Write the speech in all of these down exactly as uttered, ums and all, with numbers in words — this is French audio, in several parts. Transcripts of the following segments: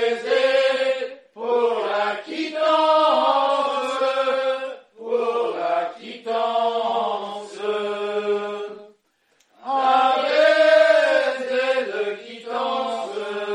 baiser pour la quittance, pour la quittance. Un baiser de quittance,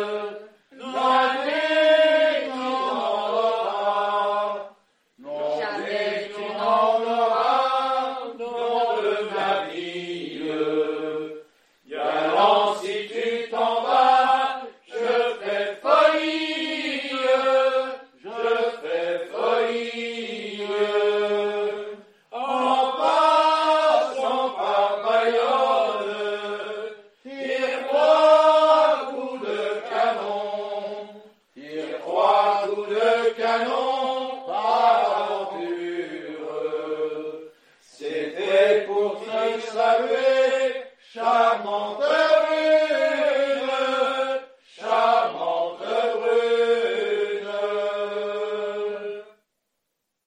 l'année tu n'en auras, non jamais tu n'en auras dans le navire. Galant, si tu t'en vas, je fais folie, je fais folie. En passant par Bayonne, tire trois coups de canon, tire trois coups de canon par aventure. C'était pour te saluer.